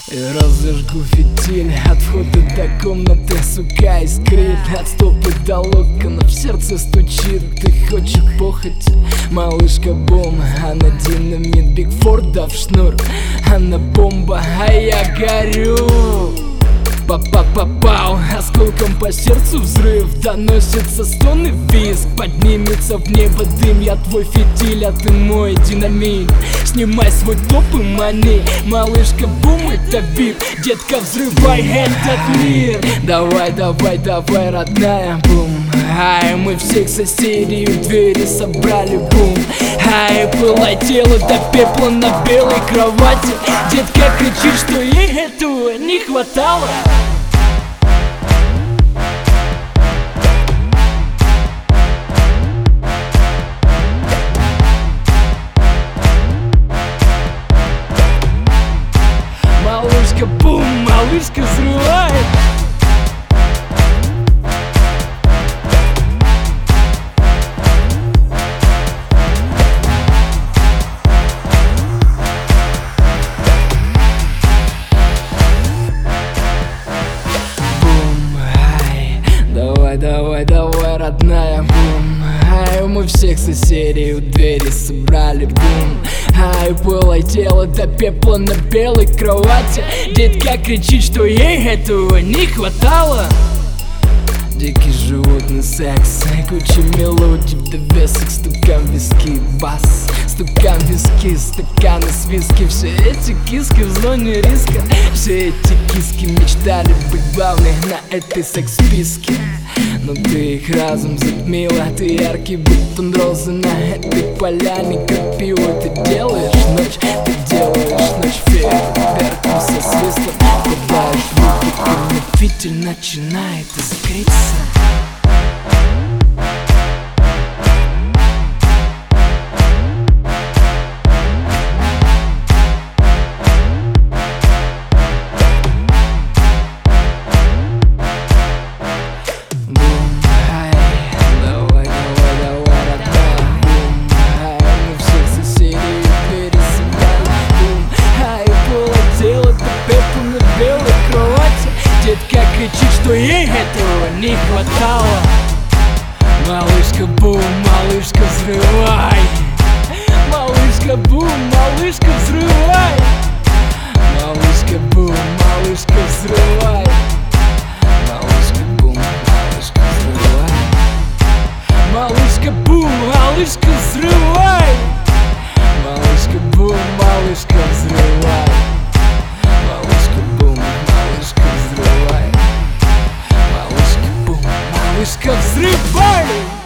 И разожгу фитиль от входа до комнаты, сука, искрит. От стопы до локона в сердце стучит. Ты хочешь похоть, малышка бум. Она динамит, Бигфордов шнур. Она бомба, а я горю. Па-па-па-пау, осколком по сердцу взрыв. Доносится стон и визг. Поднимется в небо дым. Я твой фитиль, а ты мой динамит. Снимай свой топ и мани. Малышка бум, это вип. Детка, взрывай этот мир. Давай, давай, давай, родная, бум. Ай, мы всех соседей у двери собрали, бум. Ай, пылай тело до пепла на белой кровати. Детка кричит, что ей этого не хватало. Малышка бум, малышка взрывает. Давай, давай, давай, родная, бум. Ай, мы всех соседей у двери собрали, бум. Ай, пылай тело до пепла на белой кровати. Детка кричит, что ей этого не хватало. Дикий животный секс, куча мелодий в довесок. Стукан в виски, бас, стукан в виски, стаканы с виски. Все эти киски в зоне риска. Все эти киски мечтали быть главной на этой секс-списке. Но ты их разум затмила. Ты яркий, будто розы на этой поляне. Как пиво ты делаешь ночь, ты делаешь ночь фейерверком со свистом. Попадаешь в руки, и фитиль начинает искриться. Детка кричит, что ей этого не хватало. Малышка бум, малышка взрывай. Малышка бум, малышка взрывай. Малышка бум, малышка взрывай. Малышка бум, малышка взрывай. Малышка бум, малышка взрывай. Малышка бум, малышка взрывай. Малышка, взрывай!